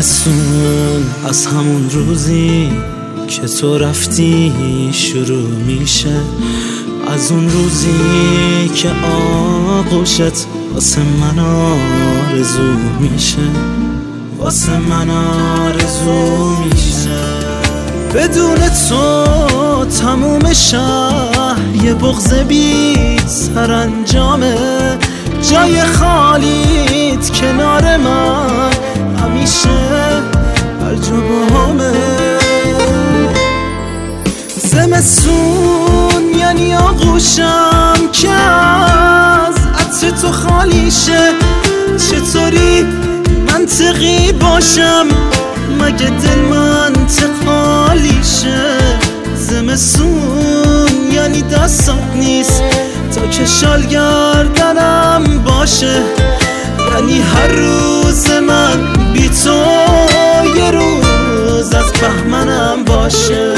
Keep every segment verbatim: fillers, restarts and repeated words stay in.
زمستون از همون روزی که تو رفتی شروع میشه، از اون روزی که آغوشت واسه من آرزو میشه، واسه من آرزو میشه. بدون تو تموم شهر یه بغض بی سرانجامه، جای خالیت کنار من همیشه هر جا باهامه. زمستون یعنی آغوشم که از عطر تو خالی شه، چطوری منطقی باشم مگه دل منطقالی شه. زمستون یعنی دستات نیست تا که شال گردنم باشه، یعنی هر روز من بی تو یه روز از بهمنم باشه.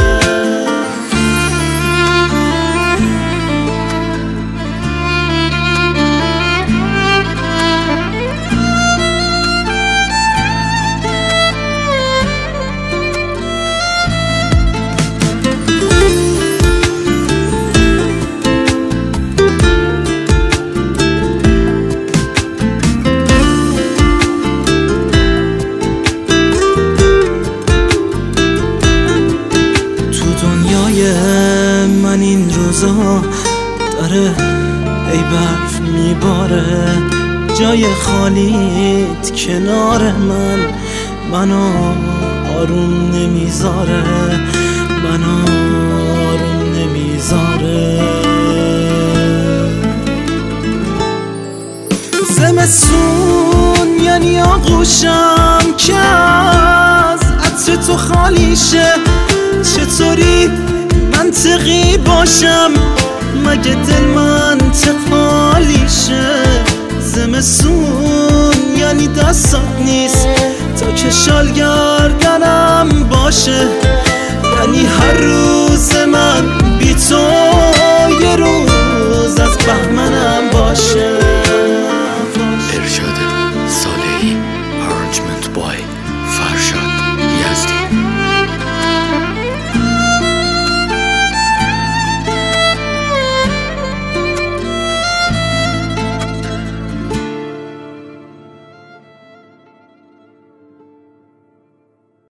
من این روزا داره ای برف میباره، جای خالیت کنار من منو آروم نمیذاره، منو آروم نمیذاره. زمستون یعنی آغوشم که از عطر تو خالی شه، چطوری منطقی باشم مگه دل منطقالی شه. زمستون یعنی دستات نیست تا که شال گردنم باشه، یعنی هر روز من بی تو یه روز